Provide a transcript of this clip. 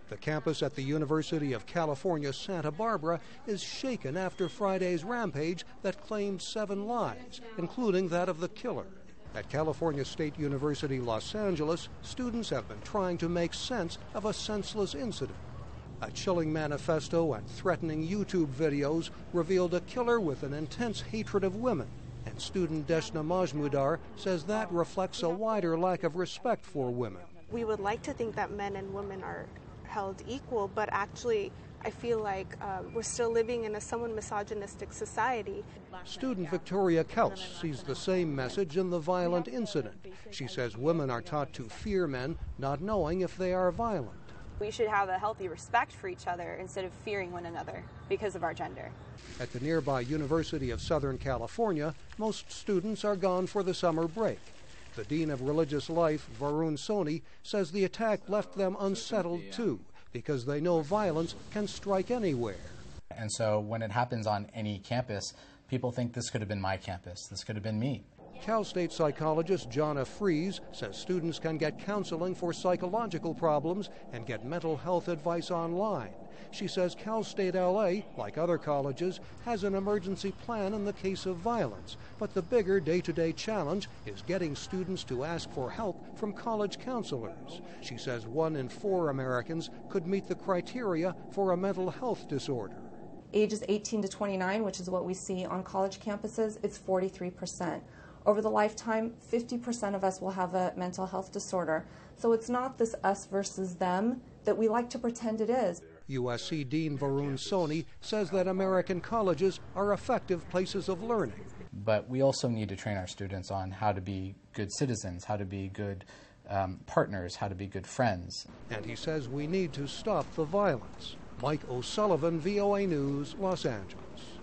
The campus at the University of California, Santa Barbara is shaken after Friday's rampage that claimed 7 lives, including that of the killer. At California State University, Los Angeles, students have been trying to make sense of a senseless incident. A chilling manifesto and threatening YouTube videos revealed a killer with an intense hatred of women. And student Deshna Majmudar says that reflects a wider lack of respect for women. We would like to think that men and women are held equal, but actually I feel like we're still living in a somewhat misogynistic society. Student Victoria Kaus sees the same message in the violent incident. She says women are taught to fear men, not knowing if they are violent. We should have a healthy respect for each other instead of fearing one another because of our gender. At the nearby University of Southern California, most students are gone for the summer break. The Dean of Religious Life, Varun Soni, says the attack left them unsettled too, because they know violence can strike anywhere. And so when it happens on any campus, people think this could have been my campus, this could have been me. Cal State psychologist Jonna Fries says students can get counseling for psychological problems and get mental health advice online. She says Cal State LA, like other colleges, has an emergency plan in the case of violence, but the bigger day-to-day challenge is getting students to ask for help from college counselors. She says 1 in 4 Americans could meet the criteria for a mental health disorder. Ages 18 to 29, which is what we see on college campuses, it's 43%. Over the lifetime, 50% of us will have a mental health disorder. So it's not this us versus them that we like to pretend it is. USC Dean Varun Soni says that American colleges are effective places of learning. But we also need to train our students on how to be good citizens, how to be good partners, how to be good friends. And he says we need to stop the violence. Mike O'Sullivan, VOA News, Los Angeles.